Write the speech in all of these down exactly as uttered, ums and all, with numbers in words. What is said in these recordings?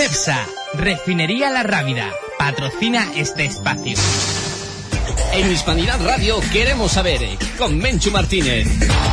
Cepsa, Refinería La Rábida, patrocina este espacio. En Hispanidad Radio queremos saber, con Menchu Martínez.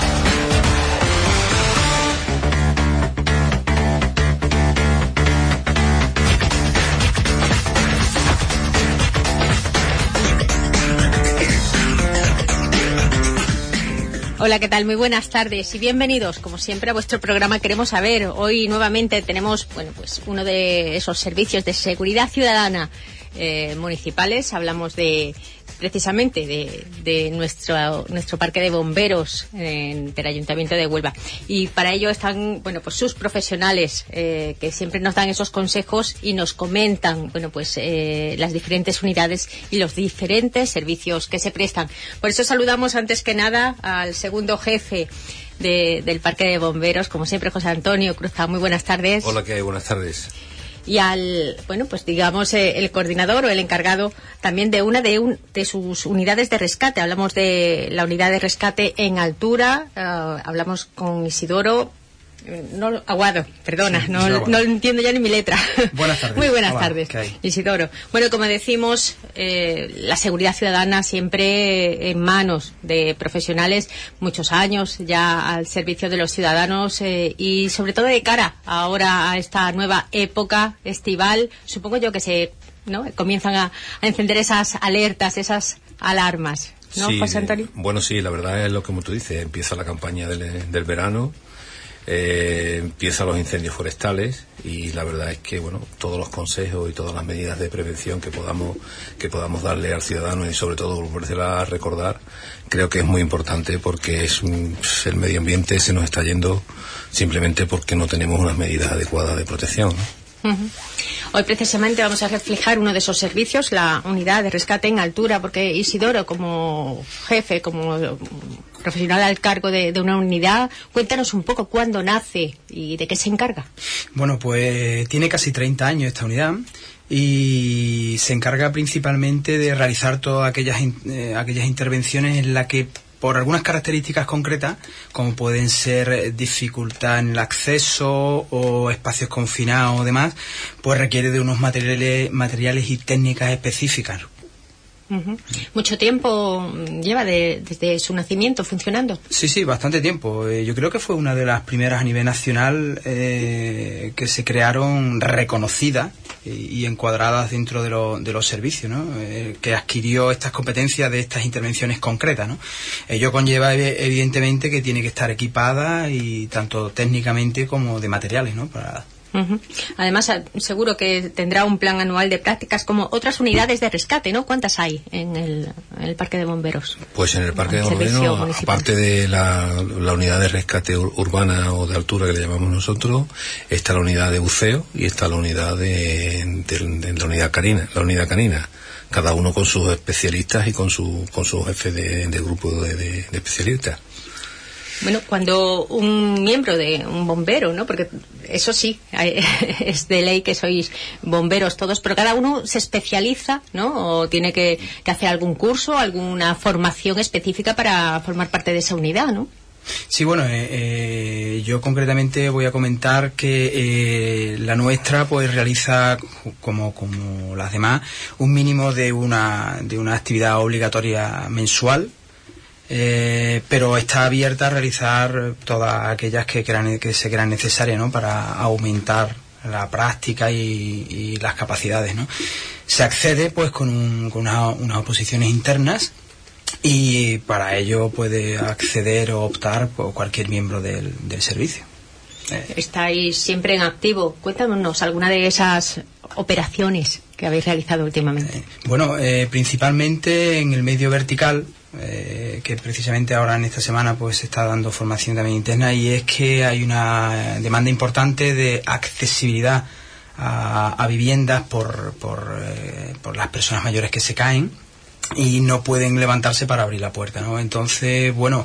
Hola, ¿qué tal? Muy buenas tardes y bienvenidos, como siempre, a vuestro programa Queremos Saber. Hoy nuevamente tenemos, bueno, pues uno de esos servicios de seguridad ciudadana eh, municipales. Hablamos de, precisamente, de, de nuestro nuestro parque de bomberos eh, del Ayuntamiento de Huelva. Y para ello están, bueno, pues sus profesionales eh, que siempre nos dan esos consejos y nos comentan, bueno, pues eh, las diferentes unidades y los diferentes servicios que se prestan. Por eso saludamos antes que nada al segundo jefe de, del parque de bomberos, como siempre, José Antonio Cruzado. Muy buenas tardes. Hola, ¿qué hay? Buenas tardes. Y al, bueno, pues digamos eh, el coordinador o el encargado también de una de, un, de sus unidades de rescate. Hablamos de la unidad de rescate en altura, uh, hablamos con Isidoro no Aguado, perdona, sí, no, no entiendo ya ni mi letra. Buenas tardes. Muy buenas Hola, tardes, Isidoro. Bueno, como decimos, eh, la seguridad ciudadana siempre en manos de profesionales, muchos años ya al servicio de los ciudadanos eh, y sobre todo de cara ahora a esta nueva época estival, supongo yo que se, ¿no?, comienzan a, a encender esas alertas, esas alarmas, ¿no, sí, José Antonio? Bueno, sí, la verdad es lo que, como tú dices, empieza la campaña del, del verano. Eh, empiezan los incendios forestales y la verdad es que, bueno, todos los consejos y todas las medidas de prevención que podamos que podamos darle al ciudadano y sobre todo volvérsela a recordar, creo que es muy importante porque es un, el medio ambiente se nos está yendo simplemente porque no tenemos unas medidas adecuadas de protección, ¿no? Uh-huh. Hoy precisamente vamos a reflejar uno de esos servicios, la unidad de rescate en altura, porque Isidoro, como jefe, como profesional al cargo de, de una unidad, cuéntanos un poco cuándo nace y de qué se encarga. Bueno, pues tiene casi treinta años esta unidad y se encarga principalmente de realizar todas aquellas, eh, aquellas intervenciones en las que, por algunas características concretas, como pueden ser dificultad en el acceso o espacios confinados o demás, pues requiere de unos materiales, materiales y técnicas específicas. Uh-huh. ¿Mucho tiempo lleva de, desde su nacimiento funcionando? Sí, sí, bastante tiempo. Eh, yo creo que fue una de las primeras a nivel nacional eh, que se crearon reconocidas y, y encuadradas dentro de, lo, de los servicios, ¿no? Eh, que adquirió estas competencias de estas intervenciones concretas, ¿no? Ello conlleva evidentemente que tiene que estar equipada y tanto técnicamente como de materiales, ¿no? Para... Uh-huh. Además, seguro que tendrá un plan anual de prácticas como otras unidades de rescate, ¿no? ¿Cuántas hay en el, en el parque de bomberos? Pues en el parque de bomberos, aparte de la, la unidad de rescate ur- urbana o de altura que le llamamos nosotros, está la unidad de buceo y está la unidad de, de, de la unidad canina, la unidad canina. Cada uno con sus especialistas y con su con su jefe de, de grupo de, de, de especialistas. Bueno, cuando un miembro de un bombero, ¿no? Porque eso sí, es de ley que sois bomberos todos, pero cada uno se especializa, ¿no? O tiene que, que hacer algún curso, alguna formación específica para formar parte de esa unidad, ¿no? Sí, bueno, eh, eh, yo concretamente voy a comentar que eh, la nuestra pues realiza, como, como las demás, un mínimo de una, de una actividad obligatoria mensual. Eh, pero está abierta a realizar todas aquellas que, crean, que se crean necesarias, ¿no? Para aumentar la práctica y, y las capacidades, ¿no? Se accede pues con, un, con una, unas oposiciones internas y para ello puede acceder o optar por cualquier miembro del, del servicio. Eh. Estáis siempre en activo. Cuéntanos alguna de esas operaciones que habéis realizado últimamente. Eh, bueno, eh, principalmente en el medio vertical. Eh, que precisamente ahora en esta semana pues se está dando formación también interna, y es que hay una demanda importante de accesibilidad a, a viviendas por, por, eh, por las personas mayores que se caen y no pueden levantarse para abrir la puerta, ¿no? Entonces, bueno,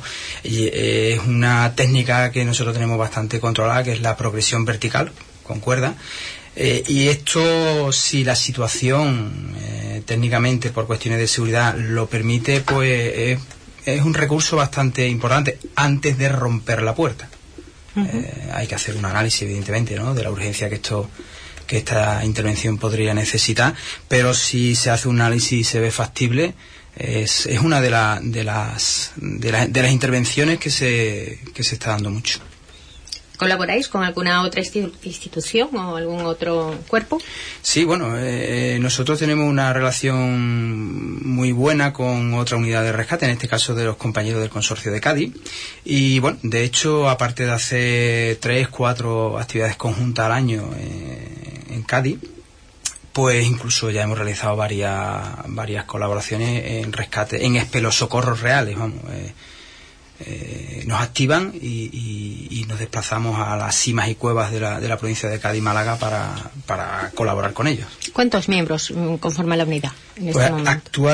es una técnica que nosotros tenemos bastante controlada, que es la progresión vertical con cuerda. Eh, y esto, si la situación eh, técnicamente por cuestiones de seguridad lo permite, pues eh, es un recurso bastante importante antes de romper la puerta. Uh-huh. Eh, hay que hacer un análisis, evidentemente, ¿no?, de la urgencia que esto que esta intervención podría necesitar, pero si se hace un análisis y se ve factible, es, es una de, la, de, las, de, la, de las intervenciones que se, que se está dando mucho. ¿Colaboráis con alguna otra institución o algún otro cuerpo? Sí, bueno, eh, nosotros tenemos una relación muy buena con otra unidad de rescate, en este caso de los compañeros del Consorcio de Cádiz. Y bueno, de hecho, aparte de hacer tres, cuatro actividades conjuntas al año eh, en Cádiz, pues incluso ya hemos realizado varias varias colaboraciones en rescate, en espelos socorros reales, vamos. Eh, Eh, nos activan y, y, y nos desplazamos a las simas y cuevas de la, de la provincia de Cádiz y Málaga para, para colaborar con ellos. ¿Cuántos miembros conforman la unidad en pues este momento?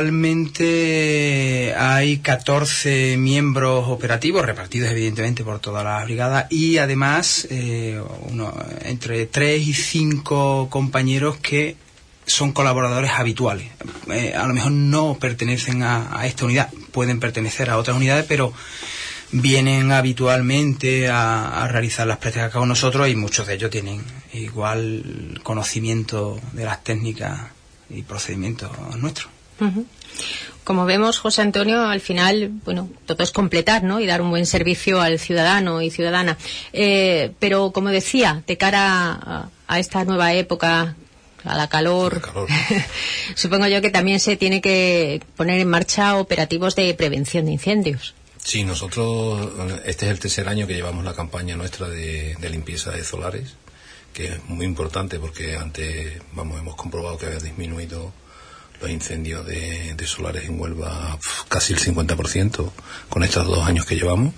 Actualmente hay catorce miembros operativos repartidos evidentemente por todas las brigadas y además eh, uno, entre tres y cinco compañeros que son colaboradores habituales. Eh, a lo mejor no pertenecen a, a esta unidad, pueden pertenecer a otras unidades, pero vienen habitualmente a, a realizar las prácticas con nosotros y muchos de ellos tienen igual conocimiento de las técnicas y procedimientos nuestros. Uh-huh. Como vemos, José Antonio, al final, bueno, todo es completar, ¿no? Y dar un buen servicio al ciudadano y ciudadana. Eh, pero, como decía, de cara a, a esta nueva época, a la calor, la calor. supongo yo que también se tiene que poner en marcha operativos de prevención de incendios. Sí, nosotros, este es el tercer año que llevamos la campaña nuestra de, de limpieza de solares, que es muy importante porque antes, vamos, hemos comprobado que había disminuido los incendios de, de solares en Huelva casi el cincuenta por ciento con estos dos años que llevamos.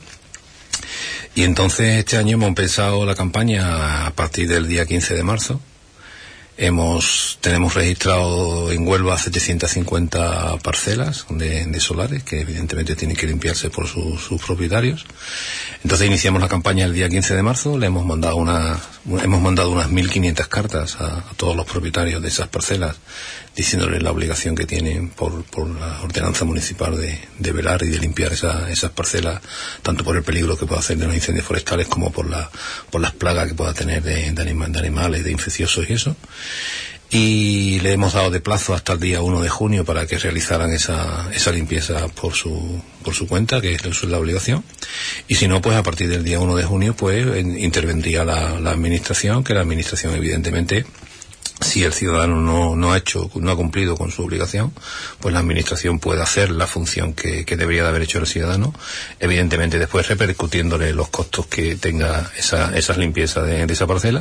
Y entonces este año hemos empezado la campaña a partir del día quince de marzo. Hemos, tenemos registrado en Huelva setecientas cincuenta parcelas de, de solares que evidentemente tienen que limpiarse por su, sus propietarios. Entonces iniciamos la campaña el día quince de marzo, le hemos mandado una, hemos mandado unas mil quinientas cartas a, a todos los propietarios de esas parcelas diciéndoles la obligación que tienen por, por la ordenanza municipal de, de velar y de limpiar esa, esas parcelas, tanto por el peligro que pueda hacer de los incendios forestales como por la, por las plagas que pueda tener de, de, anima, de animales, de infecciosos y eso. Y le hemos dado de plazo hasta el día uno de junio para que realizaran esa, esa limpieza por su, por su cuenta, que es la obligación. Y si no, pues a partir del día uno de junio, pues intervendría la, la administración, que la administración evidentemente, si el ciudadano no, no ha hecho, no ha cumplido con su obligación, pues la administración puede hacer la función que, que debería de haber hecho el ciudadano, evidentemente después repercutiéndole los costos que tenga esa, esas limpiezas de, de esa parcela.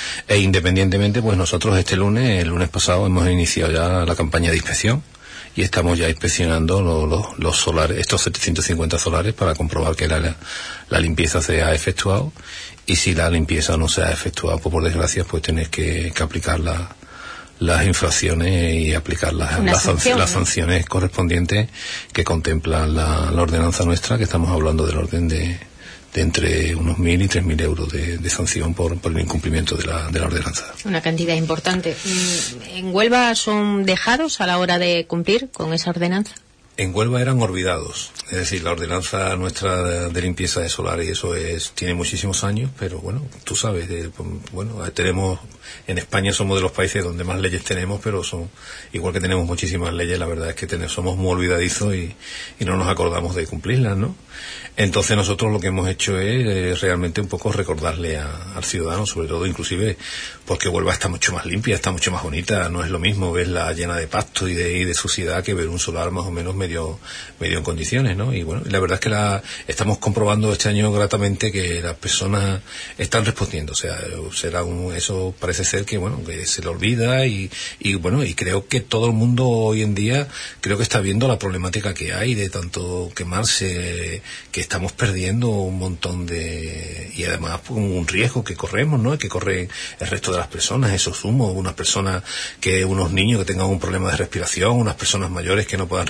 E independientemente, pues nosotros este lunes, el lunes pasado, hemos iniciado ya la campaña de inspección y estamos ya inspeccionando los, los, los solares, estos setecientos cincuenta solares, para comprobar que la, la limpieza se ha efectuado. Y si la limpieza no se ha efectuado, pues por desgracia, pues tener que, que aplicar la, las infracciones y aplicar las, las, sanción, las sanciones ¿no? correspondientes que contempla la, la ordenanza nuestra, que estamos hablando del orden de, de entre unos mil y tres mil euros de, de sanción por, por el incumplimiento de la, de la ordenanza. Una cantidad importante. ¿En Huelva son dejados a la hora de cumplir con esa ordenanza? En Huelva eran olvidados, es decir, la ordenanza nuestra de, de limpieza de solares y eso es tiene muchísimos años, pero bueno, tú sabes, de, bueno, tenemos, en España somos de los países donde más leyes tenemos, pero son, igual que tenemos muchísimas leyes, la verdad es que tenemos, somos muy olvidadizos y, y no nos acordamos de cumplirlas, ¿no? Entonces nosotros lo que hemos hecho es eh, realmente un poco recordarle a, al ciudadano, sobre todo inclusive porque Huelva está mucho más limpia, está mucho más bonita, no es lo mismo verla llena de pasto y de, y de suciedad que ver un solar más o menos medio medio en condiciones, ¿no? Y bueno, la verdad es que la estamos comprobando este año gratamente que las personas están respondiendo, o sea, será un, eso parece ser que bueno, que se le olvida y, y bueno, y creo que todo el mundo hoy en día creo que está viendo la problemática que hay de tanto quemarse, que estamos perdiendo un montón de, y además un riesgo que corremos, ¿no? Que corre el resto de las personas, esos humos, unas personas que, unos niños que tengan un problema de respiración, unas personas mayores que no puedan respirar bien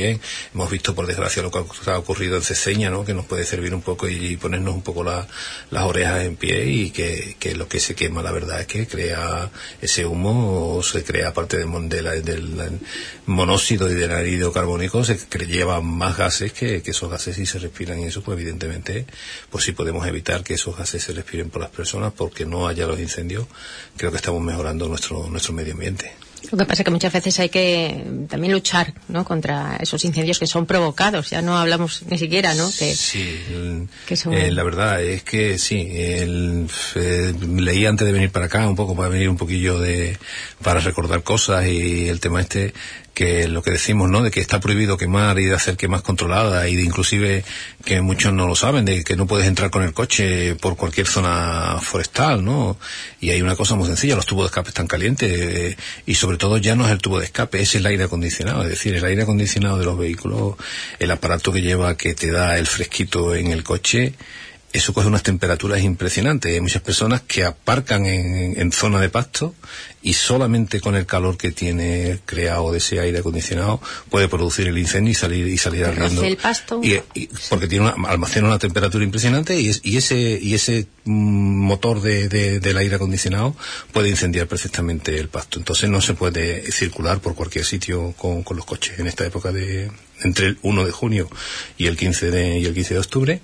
bien. Hemos visto, por desgracia, lo que ha ocurrido en Ceseña, ¿no? Que nos puede servir un poco y, y ponernos un poco la, las orejas en pie, y que, que lo que se quema, la verdad es que crea ese humo, o se crea, aparte de, de la, del monóxido y del anhídrido carbónico, se lleva más gases que, que esos gases si se respiran, y eso pues evidentemente pues si podemos evitar que esos gases se respiren por las personas porque no haya los incendios, creo que estamos mejorando nuestro nuestro medio ambiente. Lo que pasa es que muchas veces hay que también luchar, ¿no?, contra esos incendios que son provocados. Ya no hablamos ni siquiera, ¿no? Que, sí, el, que son... eh, la verdad es que sí. El, eh, leí antes de venir para acá un poco, para venir un poquillo de para recordar cosas, y el tema este, que lo que decimos, ¿no?, de que está prohibido quemar y de hacer quemas controladas, y de inclusive que muchos no lo saben, de que no puedes entrar con el coche por cualquier zona forestal, ¿no? Y hay una cosa muy sencilla: los tubos de escape están calientes, eh, y sobre todo ya no es el tubo de escape, es el aire acondicionado. Es decir, el aire acondicionado de los vehículos, el aparato que lleva, que te da el fresquito en el coche, eso coge unas temperaturas impresionantes. Hay muchas personas que aparcan en, en zona de pasto, y solamente con el calor que tiene creado de ese aire acondicionado puede producir el incendio y salir y salir ardiendo. El pasto. Y, y, porque tiene una, almacena una temperatura impresionante, y, es, y ese y ese mm, motor de, de, del aire acondicionado puede incendiar perfectamente el pasto. Entonces no se puede circular por cualquier sitio con, con los coches en esta época de entre el uno de junio y el quince de y el quince de octubre.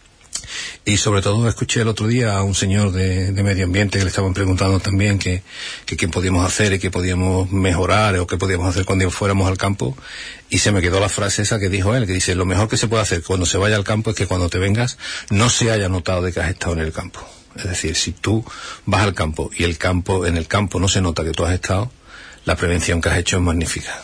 Y sobre todo escuché el otro día a un señor de, de medio ambiente que le estaban preguntando también que, que qué podíamos hacer y qué podíamos mejorar o qué podíamos hacer cuando fuéramos al campo, y se me quedó la frase esa que dijo él, que dice: lo mejor que se puede hacer cuando se vaya al campo es que cuando te vengas no se haya notado de que has estado en el campo. Es decir, si tú vas al campo y el campo en el campo no se nota que tú has estado, la prevención que has hecho es magnífica.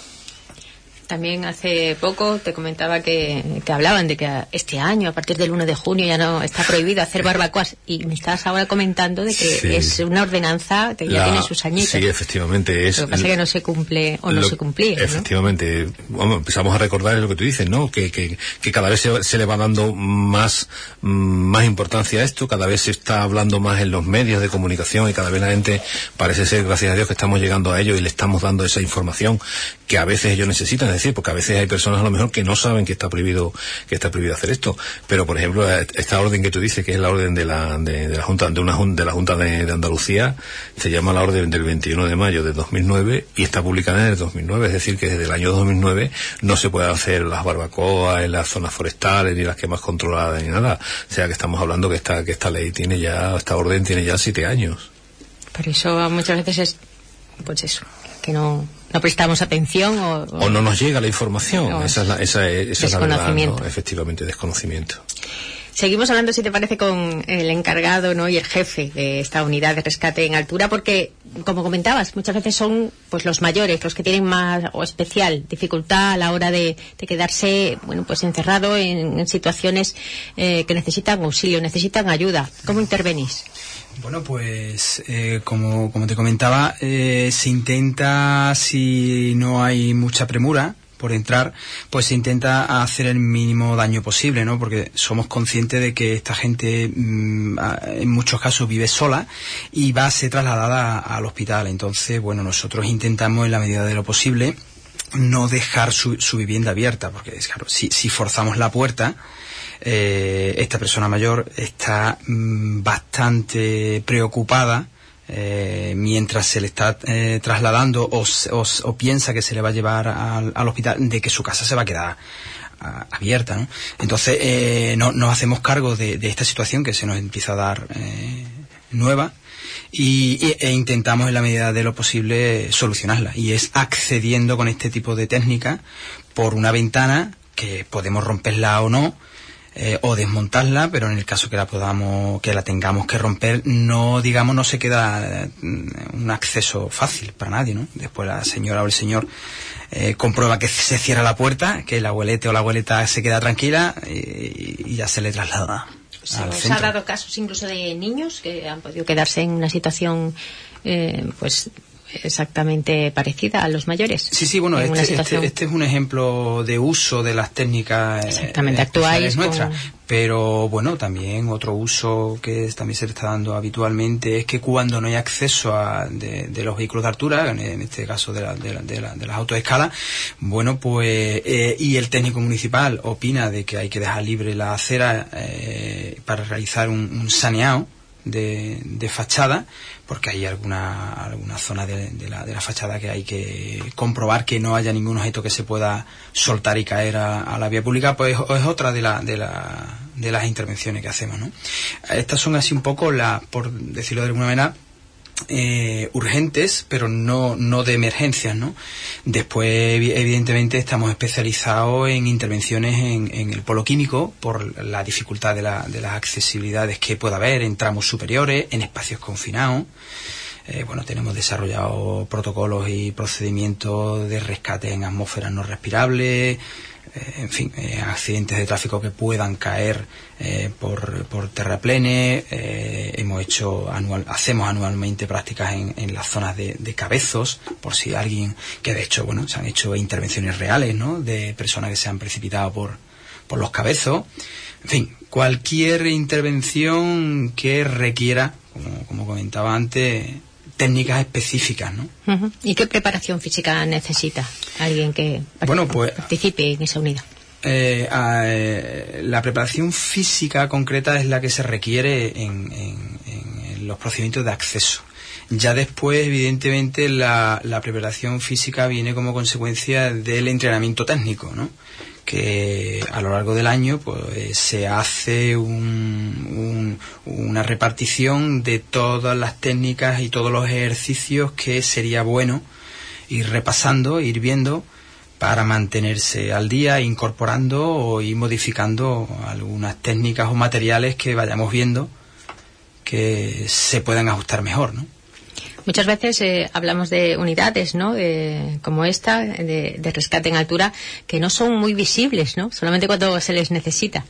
También hace poco te comentaba que, que hablaban de que este año, a partir del uno de junio, ya no está prohibido hacer barbacoas, y me estás ahora comentando de que sí, es una ordenanza que ya La, tiene sus añitos. Sí, efectivamente. Es, lo que pasa es que no se cumple o no lo, se cumplía, ¿no? Efectivamente. Bueno, empezamos a recordar lo que tú dices, ¿no? Que, que, que cada vez se, se le va dando más, más importancia a esto, cada vez se está hablando más en los medios de comunicación, y cada vez la gente, parece ser, gracias a Dios, que estamos llegando a ellos y le estamos dando esa información que a veces ellos necesitan. Es decir, porque a veces hay personas a lo mejor que no saben que está prohibido que está prohibido hacer esto, pero por ejemplo esta orden que tú dices, que es la orden de la de, de la junta de una de la junta de, de Andalucía, se llama la orden del veintiuno de mayo de dos mil nueve y está publicada en el dos mil nueve. Es decir, que desde el año dos mil nueve no se puede hacer las barbacoas en las zonas forestales ni las quemas controladas ni nada. O sea que estamos hablando que esta que esta ley tiene ya, esta orden tiene ya siete años. Por eso muchas veces es pues eso, que no no prestamos atención o, o, o no nos llega la información. No, esa es la, esa es, esa es la verdad, ¿no? Efectivamente, desconocimiento. Seguimos hablando, si te parece, con el encargado, ¿no?, y el jefe de esta unidad de rescate en altura, porque, como comentabas, muchas veces son pues los mayores los que tienen más o especial dificultad a la hora de, de quedarse, bueno, pues encerrado en, en situaciones eh, que necesitan auxilio, necesitan ayuda. ¿Cómo intervenís? Bueno, pues eh, como, como te comentaba, eh, se intenta, si no hay mucha premura por entrar, pues se intenta hacer el mínimo daño posible, ¿no? Porque somos conscientes de que esta gente mmm, en muchos casos vive sola y va a ser trasladada al hospital. Entonces, bueno, nosotros intentamos en la medida de lo posible no dejar su, su vivienda abierta, porque es claro, si, si forzamos la puerta, eh, esta persona mayor está mmm, bastante preocupada Eh, mientras se le está eh, trasladando o, o, o piensa que se le va a llevar al, al hospital, de que su casa se va a quedar a, abierta, ¿no? Entonces eh, no, nos hacemos cargo de, de esta situación que se nos empieza a dar eh, nueva y, y, e intentamos en la medida de lo posible solucionarla, y es accediendo con este tipo de técnica por una ventana que podemos romperla o no, Eh, o desmontarla, pero en el caso que la podamos, que la tengamos que romper, no, digamos, no se queda eh, un acceso fácil para nadie, ¿no? Después la señora o el señor eh, comprueba que se cierra la puerta, que el abuelete o la abueleta se queda tranquila y, y ya se le traslada. ¿Se os ha dado casos incluso de niños que han podido quedarse en una situación eh, pues exactamente parecida a los mayores? Sí, sí, bueno, este, este, este es un ejemplo de uso de las técnicas exactamente, actuáis nuestras, con... Pero bueno, también otro uso que también se le está dando habitualmente es que cuando no hay acceso a, de, de los vehículos de altura, en, en este caso de, la, de, la, de, la, de las autoescalas, bueno, pues eh, y el técnico municipal opina de que hay que dejar libre la acera eh, para realizar un, un saneado de, de fachada, porque hay alguna alguna zona de, de, la, de la fachada que hay que comprobar que no haya ningún objeto que se pueda soltar y caer a, a la vía pública, pues es otra de la de la de las intervenciones que hacemos, ¿no? Estas son así un poco las, por decirlo de alguna manera, Eh, urgentes, pero no no de emergencias, ¿no? Después, evidentemente, estamos especializados en intervenciones en, en el polo químico por la dificultad de, la, de las accesibilidades que pueda haber en tramos superiores, en espacios confinados. Eh, bueno, tenemos desarrollados protocolos y procedimientos de rescate en atmósferas no respirables, eh, en fin, eh, accidentes de tráfico que puedan caer eh, por, por terraplenes. Eh, hemos hecho anual, hacemos anualmente prácticas en, en las zonas de, de cabezos, por si alguien, que de hecho, bueno, se han hecho intervenciones reales, ¿no?, de personas que se han precipitado por, por los cabezos. En fin, cualquier intervención que requiera, como, como comentaba antes, técnicas específicas, ¿no? Uh-huh. ¿Y qué preparación física necesita alguien que bueno, pues, participe en esa unidad? Eh, eh, la preparación física concreta es la que se requiere en, en, en los procedimientos de acceso. Ya después, evidentemente, la, la preparación física viene como consecuencia del entrenamiento técnico, ¿no?, que a lo largo del año pues se hace un, un, una repartición de todas las técnicas y todos los ejercicios que sería bueno ir repasando, ir viendo para mantenerse al día, incorporando o ir modificando algunas técnicas o materiales que vayamos viendo que se puedan ajustar mejor, ¿no? Muchas veces eh, hablamos de unidades, ¿no?, de, como esta, de, de rescate en altura, que no son muy visibles, ¿no?, solamente cuando se les necesita.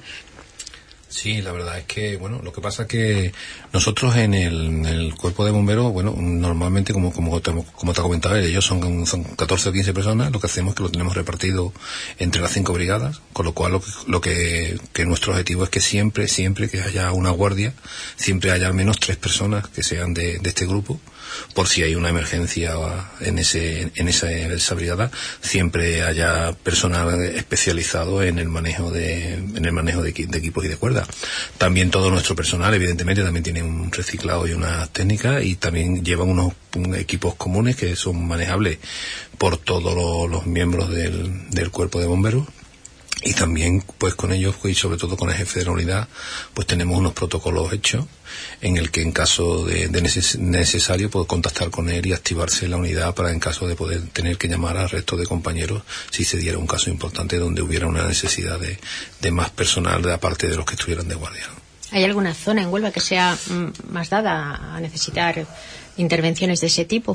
Sí, la verdad es que, bueno, lo que pasa es que nosotros en el, en el cuerpo de bomberos, bueno, normalmente, como como te, como te comentaba, ellos son, son catorce o quince personas, lo que hacemos es que lo tenemos repartido entre las cinco brigadas, con lo cual lo que, lo que, que nuestro objetivo es que siempre, siempre que haya una guardia, siempre haya al menos tres personas que sean de, de este grupo, por si hay una emergencia en ese en esa, en esa brigada, siempre haya personal especializado en el manejo de en el manejo de, de equipos y de cuerdas. También todo nuestro personal, evidentemente, también tiene un reciclado y una técnica, y también llevan unos un, equipos comunes que son manejables por todos los, los miembros del, del cuerpo de bomberos. Y también, pues con ellos, y sobre todo con el jefe de la unidad, pues tenemos unos protocolos hechos en el que, en caso de, de neces- necesario, puedo contactar con él y activarse la unidad para, en caso de poder tener que llamar al resto de compañeros si se diera un caso importante donde hubiera una necesidad de, de más personal, de aparte de los que estuvieran de guardia, ¿no? ¿Hay alguna zona en Huelva que sea mm, más dada a necesitar intervenciones de ese tipo?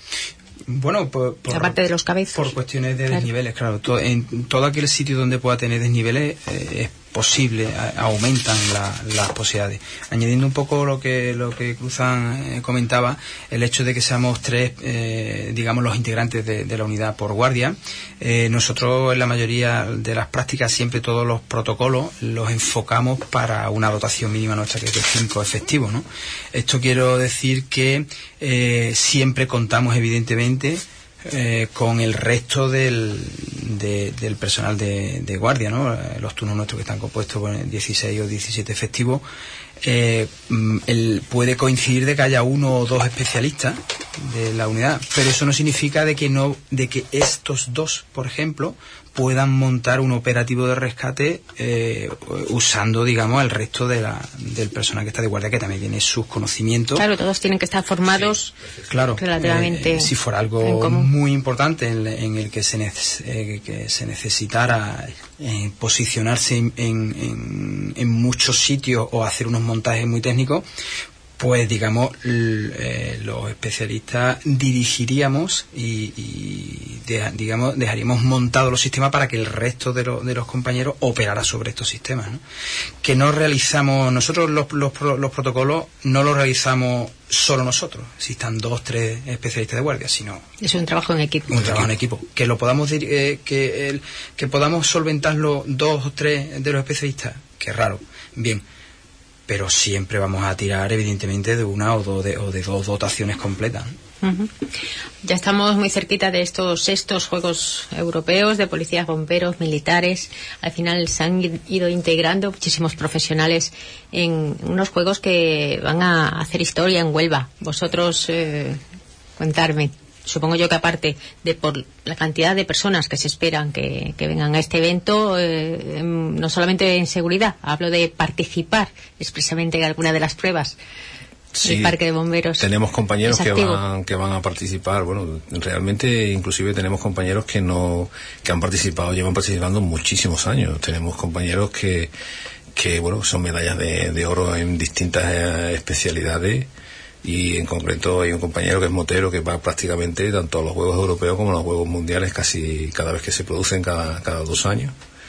Bueno, por, por, aparte de los cabezos, por cuestiones de claro. desniveles, claro. To, en todo aquel sitio donde pueda tener desniveles eh, es posible, a, aumentan la, las posibilidades. Añadiendo un poco lo que lo que Cruzán eh, comentaba, el hecho de que seamos tres, eh, digamos, los integrantes de, de la unidad por guardia. Eh, nosotros, en la mayoría de las prácticas, siempre todos los protocolos los enfocamos para una dotación mínima nuestra, que es de cinco efectivos, ¿no? Esto quiero decir que eh, siempre contamos, evidentemente, Eh, con el resto del, de, del personal de, de guardia, ¿no? Los turnos nuestros, que están compuestos por dieciséis o diecisiete efectivos, eh, el, puede coincidir de que haya uno o dos especialistas de la unidad, pero eso no significa de que no de que estos dos, por ejemplo, puedan montar un operativo de rescate eh, usando, digamos, el resto de la, del personal que está de guardia, que también tiene sus conocimientos. Claro, todos tienen que estar formados, sí, claro, relativamente. Eh, si fuera algo muy importante en, en el que se, neces- eh, que se necesitara eh, posicionarse en, en, en muchos sitios o hacer unos montajes muy técnicos, pues digamos l- eh, los especialistas dirigiríamos y, y de, digamos dejaríamos montados los sistemas para que el resto de, lo, de los compañeros operara sobre estos sistemas, ¿no? Que no realizamos nosotros los, los, los protocolos, no los realizamos solo nosotros, si están dos, tres especialistas de guardia, sino es un trabajo en equipo. Un trabajo en equipo. Que lo podamos eh, que el, que podamos solventarlo dos o tres de los especialistas, que es raro. bien. Pero siempre vamos a tirar, evidentemente, de una o, do de, o de dos dotaciones completas. Uh-huh. Ya estamos muy cerquita de estos sextos Juegos Europeos de policías, bomberos, militares. Al final se han ido integrando muchísimos profesionales en unos juegos que van a hacer historia en Huelva. Vosotros, eh, contarme. Supongo yo que aparte de por la cantidad de personas que se esperan que, que vengan a este evento, eh, no solamente en seguridad, hablo de participar expresamente en alguna de las pruebas. Sí, el Parque de Bomberos. Tenemos compañeros que van, que van a participar. Bueno, realmente inclusive tenemos compañeros que no que han participado, llevan participando muchísimos años. Tenemos compañeros que, que bueno, son medallas de, de oro en distintas eh, especialidades. Y en concreto hay un compañero que es motero que va prácticamente tanto a los Juegos Europeos como a los Juegos Mundiales casi cada vez que se producen, cada, cada dos años.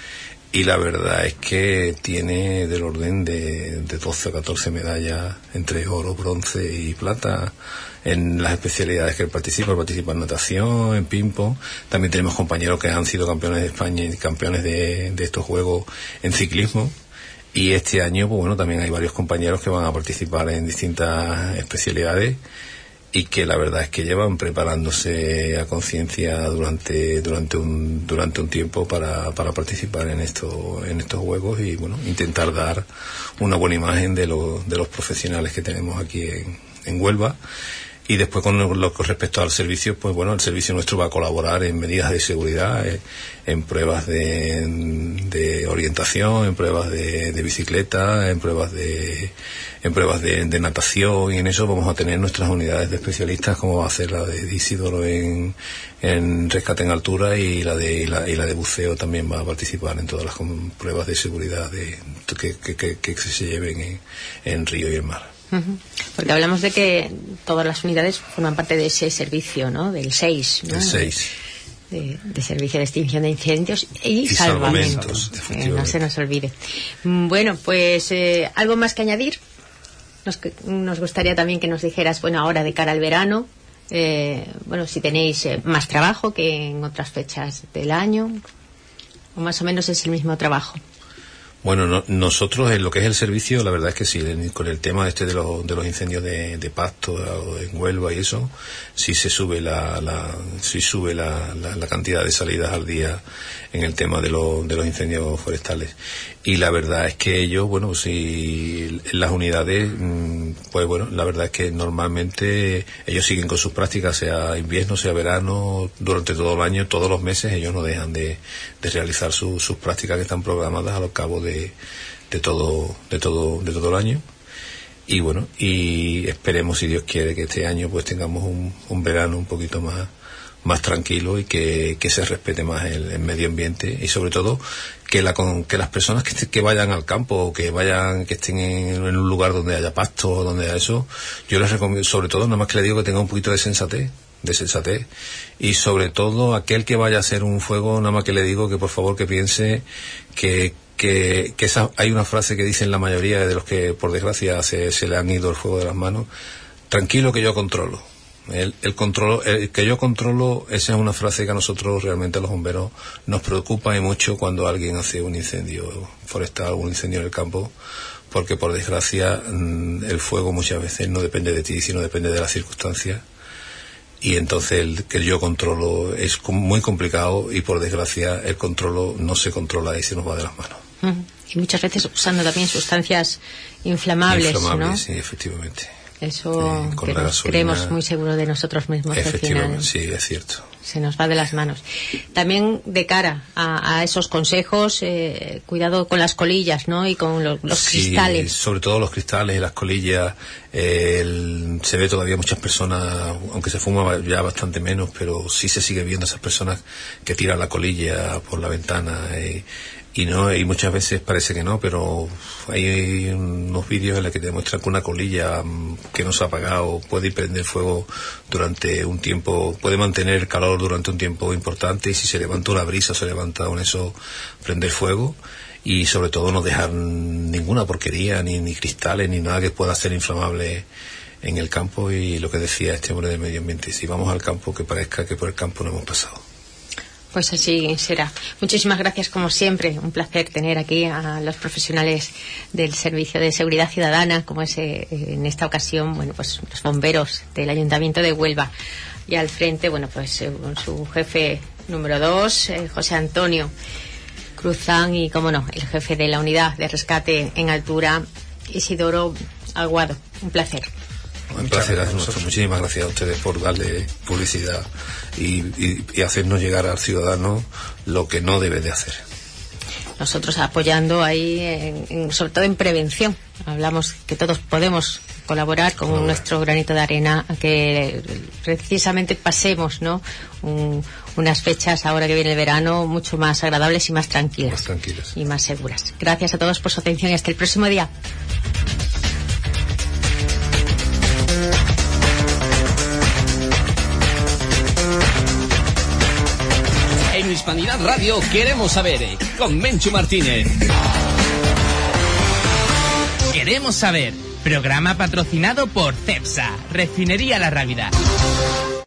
Y la verdad es que tiene del orden de, de doce o catorce medallas entre oro, bronce y plata en las especialidades que él participa. Él participa en natación, en ping-pong. También tenemos compañeros que han sido campeones de España y campeones de, de estos Juegos en ciclismo. Y este año, pues bueno, también hay varios compañeros que van a participar en distintas especialidades y que la verdad es que llevan preparándose a conciencia durante durante un durante un tiempo para, para participar en estos en estos juegos y bueno, intentar dar una buena imagen de los de los profesionales que tenemos aquí en, en Huelva. Y después con lo, lo respecto al servicio, pues bueno, el servicio nuestro va a colaborar en medidas de seguridad, eh, en pruebas de, de orientación, en pruebas de, de bicicleta, en pruebas de en pruebas de, de natación, y en eso vamos a tener nuestras unidades de especialistas, como va a ser la de Isidoro en, en rescate en altura, y la de y la, y la de buceo también va a participar en todas las pruebas de seguridad de, que, que, que, que se lleven en, en río y en mar. Uh-huh. Porque hablamos de que todas las unidades forman parte de ese servicio, ¿no? Del seis, ¿no? El seis. De, de servicio de extinción de incendios y, y salvamentos. salvamentos Eh, no se nos olvide. Bueno, pues eh, algo más que añadir. Nos, nos gustaría también que nos dijeras, bueno, ahora de cara al verano, eh, bueno, si tenéis eh, más trabajo que en otras fechas del año, o más o menos es el mismo trabajo. Bueno, no, nosotros en lo que es el servicio, la verdad es que sí, con el tema este de los, de los incendios de, de Pasto en Huelva y eso, sí se sube la, la sí sube la, la, la cantidad de salidas al día en el tema de, lo, de los incendios forestales. Y la verdad es que ellos, bueno, si las unidades, pues bueno, la verdad es que normalmente ellos siguen con sus prácticas, sea invierno, sea verano, durante todo el año, todos los meses, ellos no dejan de, de realizar su, sus prácticas que están programadas a lo cabo de, de todo, de todo, de todo el año. Y bueno, y esperemos, si Dios quiere, que este año pues tengamos un, un verano un poquito más más tranquilo y que, que se respete más el, el medio ambiente, y sobre todo que la que las personas que, que vayan al campo o que vayan que estén en, en un lugar donde haya pasto, donde haya eso, yo les recomiendo, sobre todo, nada más que le digo que tenga un poquito de sensatez de sensatez y sobre todo aquel que vaya a hacer un fuego, nada más que le digo que por favor que piense que que, que esa, hay una frase que dicen la mayoría de los que por desgracia se, se le han ido el fuego de las manos: tranquilo que yo controlo. El, el control, el que yo controlo, esa es una frase que a nosotros realmente a los bomberos nos preocupa y mucho cuando alguien hace un incendio forestal, un incendio en el campo, porque por desgracia el fuego muchas veces no depende de ti, sino depende de las circunstancias, y entonces el que yo controlo es muy complicado, y por desgracia el controlo no se controla y se nos va de las manos. Uh-huh. Y muchas veces usando también sustancias inflamables, inflamables, ¿no? sí, efectivamente. Eso sí, que nos gasolina, creemos muy seguros de nosotros mismos. Efectivamente, al final, sí, es cierto. Se nos va de las manos. También de cara a, a esos consejos, eh, cuidado con las colillas, ¿no? Y con lo, los sí, cristales. Sobre todo los cristales y las colillas. Eh, el, se ve todavía muchas personas, aunque se fuma ya bastante menos, pero sí se sigue viendo esas personas que tiran la colilla por la ventana. Eh, Y no, y muchas veces parece que no, pero hay unos vídeos en los que te demuestran que una colilla que no se ha apagado puede prender fuego durante un tiempo, puede mantener el calor durante un tiempo importante, y si se levanta una brisa, se levanta con eso, prender fuego. Y sobre todo no dejar ninguna porquería, ni, ni cristales, ni nada que pueda ser inflamable en el campo. Y lo que decía este hombre del medio ambiente, si vamos al campo, que parezca que por el campo no hemos pasado. Pues así será. Muchísimas gracias, como siempre. Un placer tener aquí a los profesionales del Servicio de Seguridad Ciudadana, como es eh, en esta ocasión, bueno, pues los bomberos del Ayuntamiento de Huelva. Y al frente, bueno, pues eh, su jefe número dos, eh, José Antonio Cruzán, y, como no, el jefe de la unidad de rescate en altura, Isidoro Aguado. Un placer. Un placer a nosotros. Muchísimas gracias a ustedes por darle publicidad y, y, y hacernos llegar al ciudadano lo que no debe de hacer. Nosotros apoyando ahí, en, en, sobre todo en prevención. Hablamos que todos podemos colaborar con Colaborar. nuestro granito de arena a que precisamente pasemos, ¿no?, Un, unas fechas, ahora que viene el verano, mucho más agradables y más tranquilas. Más tranquilas. Y más seguras. Gracias a todos por su atención y hasta el próximo día. En Hispanidad Radio queremos saber, con Menchu Martínez. Queremos saber. Programa patrocinado por Cepsa, Refinería La Rábida.